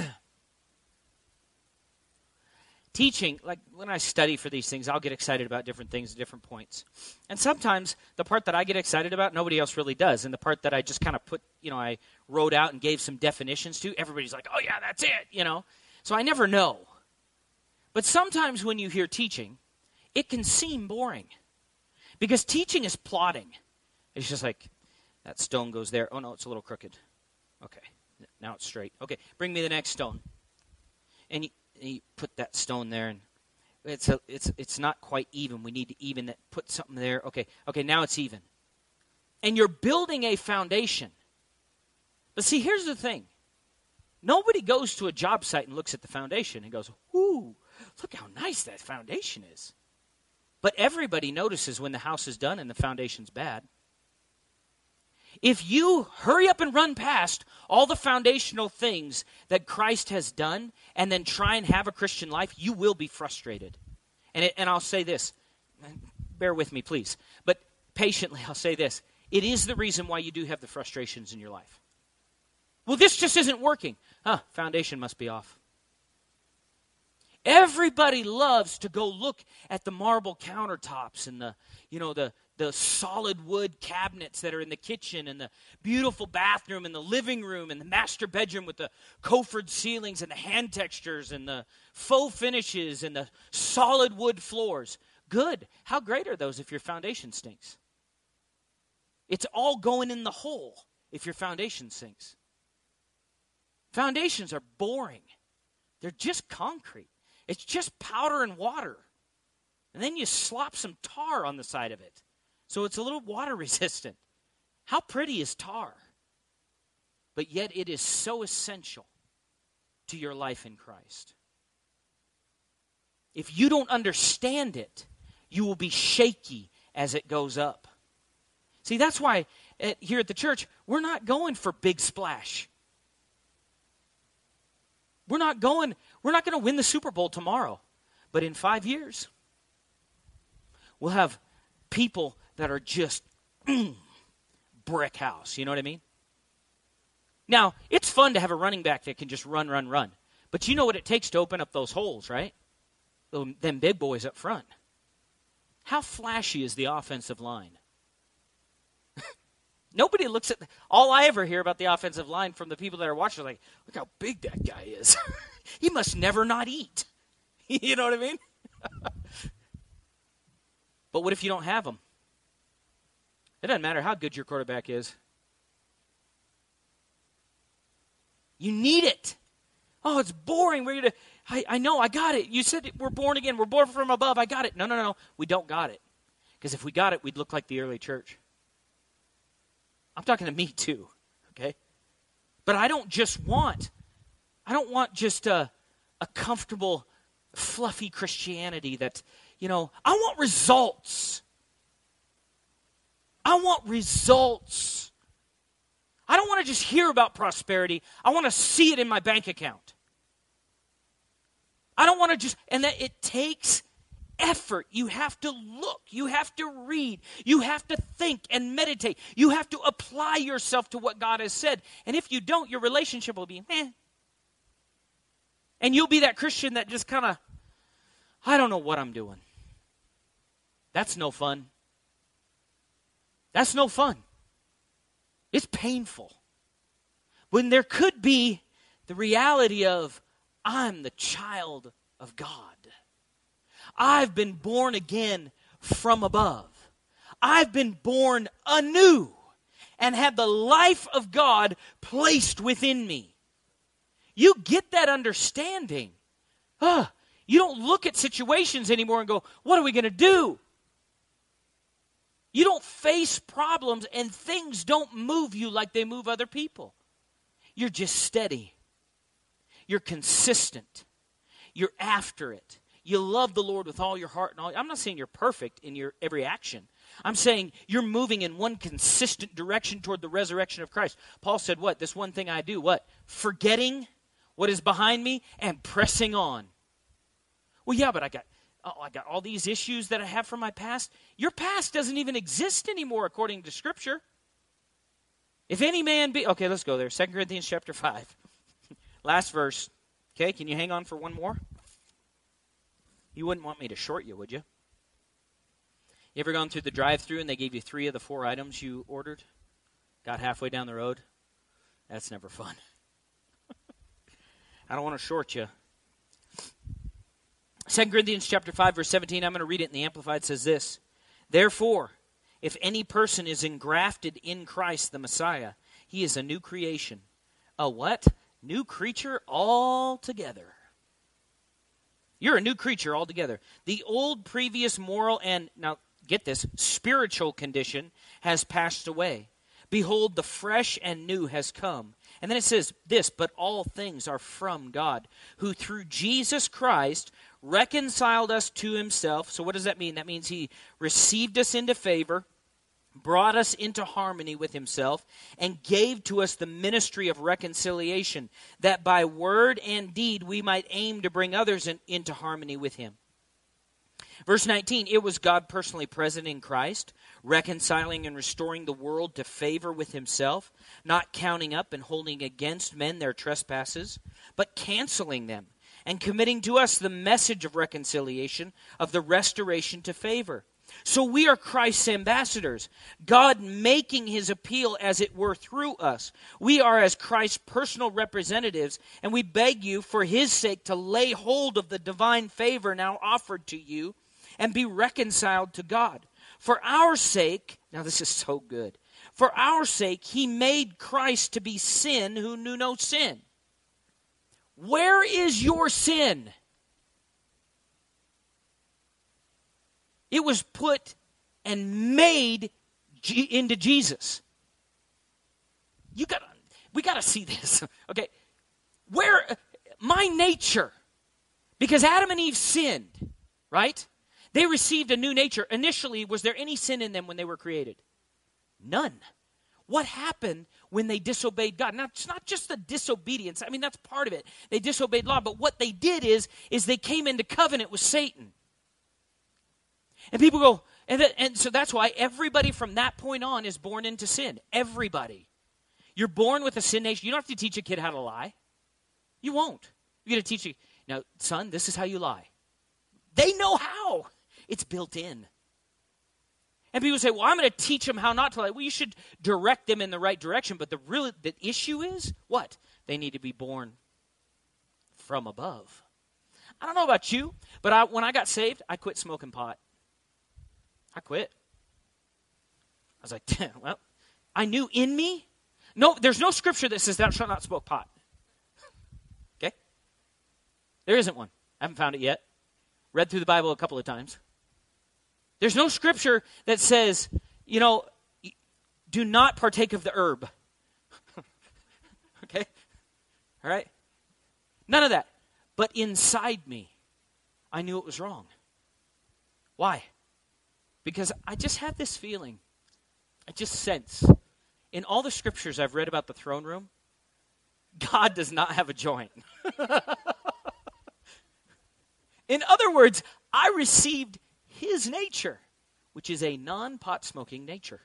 teaching, like when I study for these things, I'll get excited about different things at different points. And sometimes the part that I get excited about, nobody else really does. And the part that I just kind of I wrote out and gave some definitions to, everybody's like, oh yeah, that's it, So I never know. But sometimes when you hear teaching, it can seem boring. Because teaching is plotting. It's just like, that stone goes there. Oh no, it's a little crooked. Okay, now it's straight. Okay, bring me the next stone. And you put that stone there, and it's not quite even. We need to even that. Put something there. Okay, now it's even. And you're building a foundation. But see, here's the thing. Nobody goes to a job site and looks at the foundation and goes, ooh, look how nice that foundation is. But everybody notices when the house is done and the foundation's bad. If you hurry up and run past all the foundational things that Christ has done and then try and have a Christian life, you will be frustrated. And I'll say this. Bear with me, please. But patiently, I'll say this. It is the reason why you do have the frustrations in your life. Well, this just isn't working. Foundation must be off. Everybody loves to go look at the marble countertops and the solid wood cabinets that are in the kitchen and the beautiful bathroom and the living room and the master bedroom with the coffered ceilings and the hand textures and the faux finishes and the solid wood floors. Good. How great are those if your foundation stinks? It's all going in the hole if your foundation sinks. Foundations are boring. They're just concrete. It's just powder and water. And then you slop some tar on the side of it, so it's a little water resistant. How pretty is tar? But yet it is so essential to your life in Christ. If you don't understand it, you will be shaky as it goes up. See, that's why here at the church, we're not going for big splash. We're not going to win the Super Bowl tomorrow. But in 5 years, we'll have people that are just brick house. You know what I mean? Now, it's fun to have a running back that can just run. But you know what it takes to open up those holes, right? Them big boys up front. How flashy is the offensive line? Nobody looks at all I ever hear about the offensive line from the people that are watching, like, look how big that guy is. He must never not eat. You know what I mean? But what if you don't have them? It doesn't matter how good your quarterback is. You need it. Oh, it's boring. I know, I got it. You said we're born again. We're born from above. I got it. No. We don't got it. Because if we got it, we'd look like the early church. I'm talking to me too, okay? But I don't want just a comfortable, fluffy Christianity that, I want results. I want results. I don't want to just hear about prosperity. I want to see it in my bank account. I don't want to and that it takes effort. You have to look. You have to read. You have to think and meditate. You have to apply yourself to what God has said. And if you don't, your relationship will be meh. And you'll be that Christian that just kind of, I don't know what I'm doing. That's no fun. That's no fun. It's painful. When there could be the reality of, I'm the child of God. I've been born again from above. I've been born anew and have the life of God placed within me. You get that understanding. You don't look at situations anymore and go, what are we going to do? You don't face problems and things don't move you like they move other people. You're just steady. You're consistent. You're after it. You love the Lord with all your heart and all. I'm not saying you're perfect in your every action. I'm saying you're moving in one consistent direction toward the resurrection of Christ. Paul said what? This one thing I do, what? Forgetting what is behind me and pressing on. Well, yeah, but I got all these issues that I have from my past. Your past doesn't even exist anymore according to Scripture. If any man be... Okay, let's go there. 2 Corinthians chapter 5. Last verse. Okay, can you hang on for one more? You wouldn't want me to short you, would you? You ever gone through the drive-thru and they gave you 3 of the 4 items you ordered? Got halfway down the road? That's never fun. I don't want to short you. 2 Corinthians chapter 5, verse 17, I'm going to read it in the Amplified. It says this, therefore, if any person is engrafted in Christ the Messiah, he is a new creation. A what? New creature altogether. You're a new creature altogether. The old previous moral and, now get this, spiritual condition has passed away. Behold, the fresh and new has come. And then it says this, but all things are from God, who through Jesus Christ reconciled us to himself. So what does that mean? That means he received us into favor, brought us into harmony with himself, and gave to us the ministry of reconciliation, that by word and deed we might aim to bring others into harmony with him. Verse 19, it was God personally present in Christ, reconciling and restoring the world to favor with himself, not counting up and holding against men their trespasses, but canceling them, and committing to us the message of reconciliation, of the restoration to favor. So we are Christ's ambassadors, God making his appeal as it were through us. We are as Christ's personal representatives, and we beg you for his sake to lay hold of the divine favor now offered to you and be reconciled to God. For our sake, now this is so good, For our sake, he made Christ to be sin who knew no sin. Where is your sin? It was put and made into Jesus. We got to see this. Okay. Where my nature, because Adam and Eve sinned, right? They received a new nature. Initially, was there any sin in them when they were created? None. What happened when they disobeyed God? Now, it's not just the disobedience. I mean, that's part of it. They disobeyed law. But what they did is they came into covenant with Satan. And people go, and so that's why everybody from that point on is born into sin. Everybody. You're born with a sin nature. You don't have to teach a kid how to lie. You won't. You're going to teach you, now, son, this is how you lie. They know how. It's built in. And people say, well, I'm going to teach them how not to lie. Well, you should direct them in the right direction. But the issue is, what? They need to be born from above. I don't know about you, but when I got saved, I quit smoking pot. I quit. I was like, well, I knew in me. No, there's no scripture that says thou shalt not smoke pot. Okay? There isn't one. I haven't found it yet. Read through the Bible a couple of times. There's no scripture that says, do not partake of the herb. Okay? All right? None of that. But inside me, I knew it was wrong. Why? Because I just had this feeling. I just sense. In all the scriptures I've read about the throne room, God does not have a joint. In other words, I received his nature, which is a non-pot smoking nature.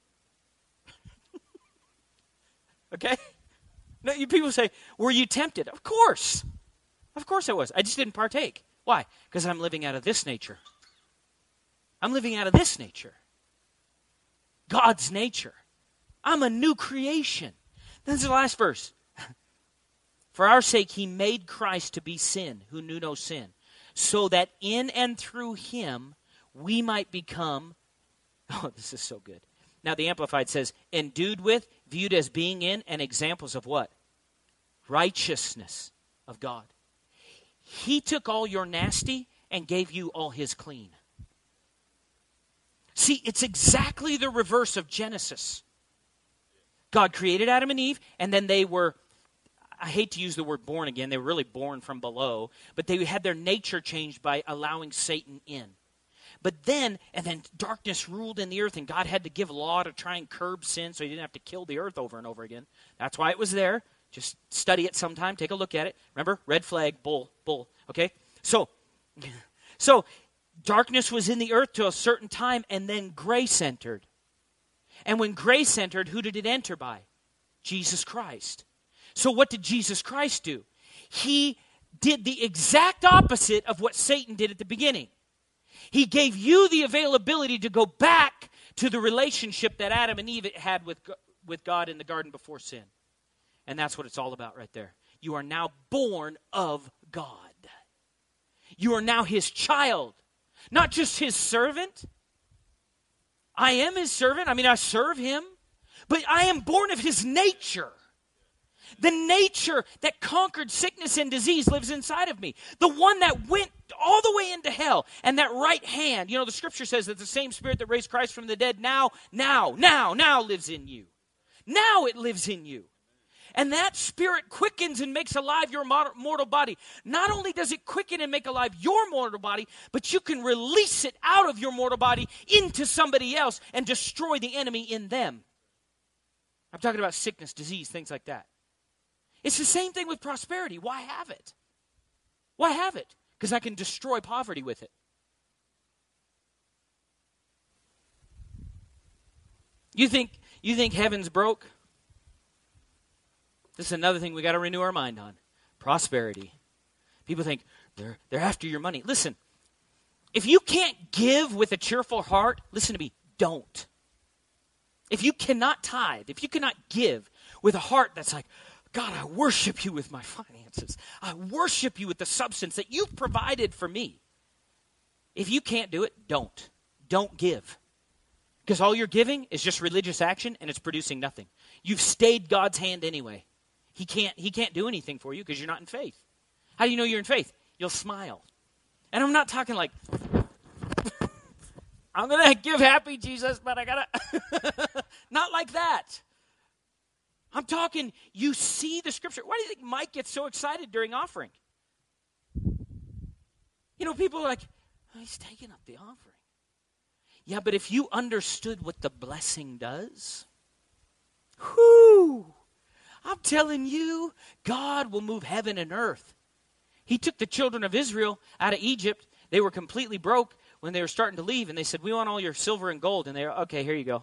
Okay? Now, you people say, were you tempted? Of course. Of course I was. I just didn't partake. Why? Because I'm living out of this nature. I'm living out of this nature. God's nature. I'm a new creation. This is the last verse. For our sake, he made Christ to be sin, who knew no sin, so that in and through him we might become, oh, this is so good. Now, the Amplified says, endued with, viewed as being in, and examples of what? Righteousness of God. He took all your nasty and gave you all his clean. See, it's exactly the reverse of Genesis. God created Adam and Eve, and then they were, I hate to use the word born again, they were really born from below, but they had their nature changed by allowing Satan in. But then darkness ruled in the earth, and God had to give law to try and curb sin so he didn't have to kill the earth over and over again. That's why it was there. Just study it sometime. Take a look at it. Remember? Red flag, bull. Okay? So darkness was in the earth to a certain time, and then grace entered. And when grace entered, who did it enter by? Jesus Christ. So what did Jesus Christ do? He did the exact opposite of what Satan did at the beginning. He gave you the availability to go back to the relationship that Adam and Eve had with God in the garden before sin. And that's what it's all about right there. You are now born of God. You are now his child, not just his servant. I am his servant. I mean, I serve him. But I am born of his nature. The nature that conquered sickness and disease lives inside of me. The one that went all the way into hell. And that right hand, the scripture says that the same spirit that raised Christ from the dead now lives in you. Now it lives in you. And that spirit quickens and makes alive your mortal body. Not only does it quicken and make alive your mortal body, but you can release it out of your mortal body into somebody else and destroy the enemy in them. I'm talking about sickness, disease, things like that. It's the same thing with prosperity. Why have it? Why have it? Because I can destroy poverty with it. You think heaven's broke? This is another thing we got to renew our mind on. Prosperity. People think they're after your money. Listen, if you can't give with a cheerful heart, listen to me, don't. If you cannot tithe, if you cannot give with a heart that's like, God, I worship you with my finances. I worship you with the substance that you've provided for me. If you can't do it, don't. Don't give. Because all you're giving is just religious action, and it's producing nothing. You've stayed God's hand anyway. He can't do anything for you because you're not in faith. How do you know you're in faith? You'll smile. And I'm not talking like, I'm going to give happy Jesus, but I got to, not like that. I'm talking, you see the scripture. Why do you think Mike gets so excited during offering? You know, people are like, oh, he's taking up the offering. Yeah, but if you understood what the blessing does, whoo, I'm telling you, God will move heaven and earth. He took the children of Israel out of Egypt. They were completely broke when they were starting to leave, and they said, we want all your silver and gold. And they were, okay, here you go.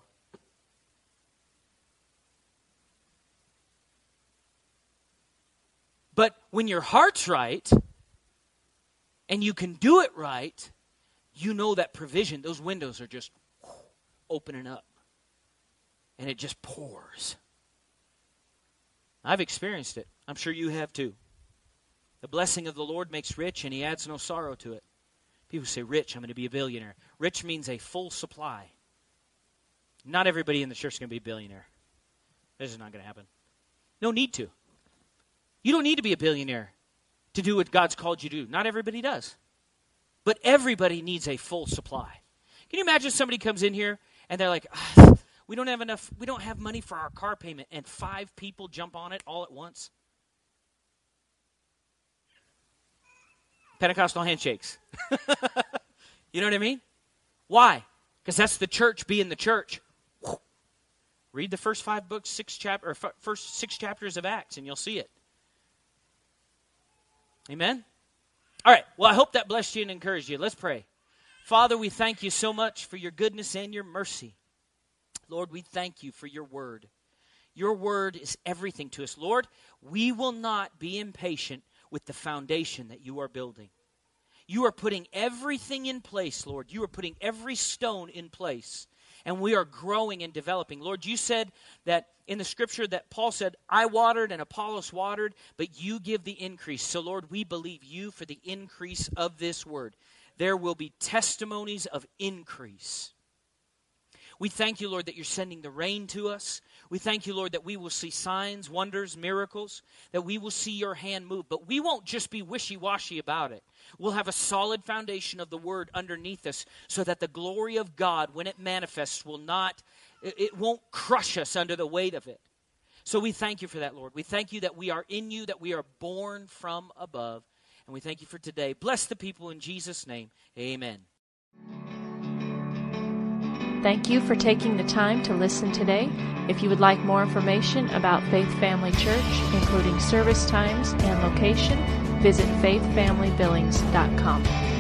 But when your heart's right, and you can do it right, you know that provision, those windows are just opening up. And it just pours. I've experienced it. I'm sure you have too. The blessing of the Lord makes rich, and he adds no sorrow to it. People say, rich, I'm going to be a billionaire. Rich means a full supply. Not everybody in the church is going to be a billionaire. This is not going to happen. No need to. You don't need to be a billionaire to do what God's called you to do. Not everybody does. But everybody needs a full supply. Can you imagine somebody comes in here and they're like, we don't have money for our car payment, and 5 people jump on it all at once? Pentecostal handshakes. You know what I mean? Why? Because that's the church being the church. Read the first 5 books, first 6 chapters of Acts, and you'll see it. Amen? All right. Well, I hope that blessed you and encouraged you. Let's pray. Father, we thank you so much for your goodness and your mercy. Lord, we thank you for your word. Your word is everything to us. Lord, we will not be impatient with the foundation that you are building. You are putting everything in place, Lord. You are putting every stone in place. And we are growing and developing. Lord, you said that in the scripture that Paul said, I watered and Apollos watered, but you give the increase. So, Lord, we believe you for the increase of this word. There will be testimonies of increase. We thank you, Lord, that you're sending the rain to us. We thank you, Lord, that we will see signs, wonders, miracles, that we will see your hand move. But we won't just be wishy-washy about it. We'll have a solid foundation of the word underneath us so that the glory of God, when it manifests, it won't crush us under the weight of it. So we thank you for that, Lord. We thank you that we are in you, that we are born from above. And we thank you for today. Bless the people in Jesus' name. Amen. Thank you for taking the time to listen today. If you would like more information about Faith Family Church, including service times and location, visit faithfamilybillings.com.